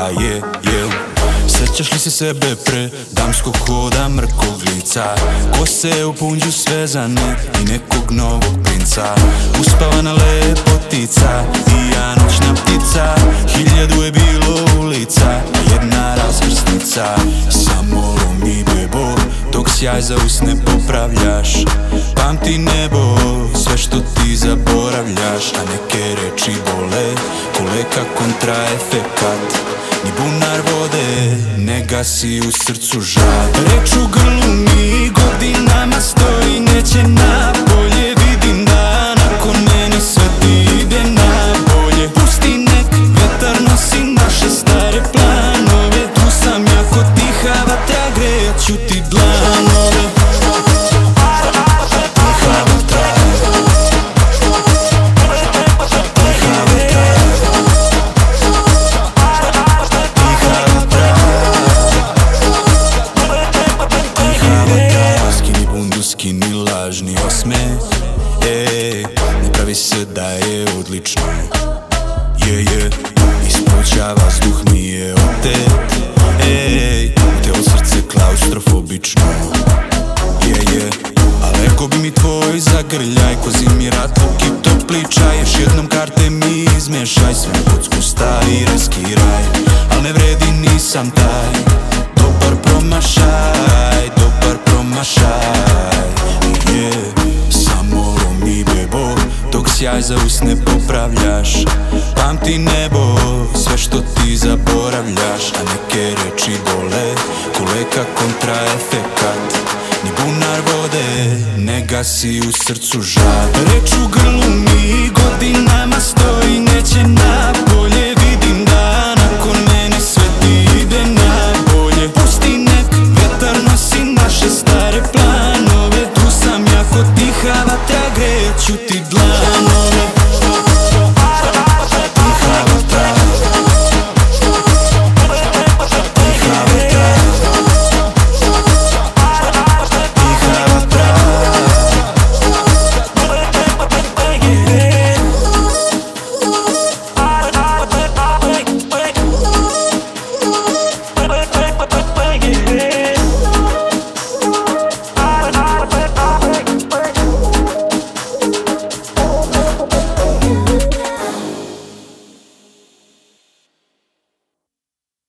traje, Sećaš li se sebe pre damskog hoda mrkog lica, kose u punđu svezane i nekog novog princa, uspavana lepotica i ja noćna ptica, 1000 je bilo ulica, jedna razvrsnica. Samo lomi bebo, dok sjaj za usne popravljaš, pamti nebo, sve što ti zaboravljaš, a neke reči bole, ko leka kontraefekat, ni bunar vode ne gasi u srcu žal. Reč u grlu mi godinama stoji, neće napolje, vidim da nakon mene sve ti ide na bolje. Pusti nek vetar nosi naše stare planove, tu sam jako tiha vatra, grejat ću ti dlanove. Skini lažni osmeh, ne pravi se da je odlično, ispuća vazduh mi je otet, telo srce klaustrofobično, a leko bi mi tvoj zagrljaj, ko zimi ratluk i topličaj, još jednom karte mi izmešaj, sve kocku stavi reskiraj, al ne vredi nisam taj, dobar promašaj, dobar promašaj. Samo lomi bebo, dok sjaj za usne popravljaš, pamti nebo, sve što ti zaboravljaš, a neke reči bole, ko leka kontraefekat, ni bunar vode ne gasi u srcu žal. Reč u grlu mi godinama stoji, neće